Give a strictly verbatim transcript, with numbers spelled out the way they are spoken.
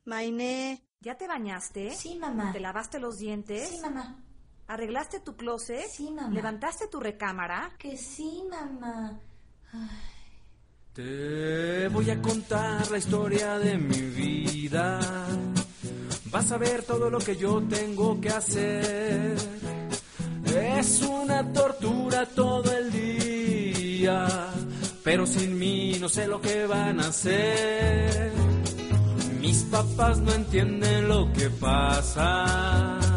Mainé. ¿Ya te bañaste? Sí, mamá. ¿Te lavaste los dientes? Sí, mamá. ¿Arreglaste tu closet? Sí, mamá. ¿Levantaste tu recámara? Que sí, mamá. Ay. Te voy a contar la historia de mi vida. Vas a ver todo lo que yo tengo que hacer. Es una tortura todo el día, pero sin mí no sé lo que van a hacer. Mis papás no entienden lo que pasa.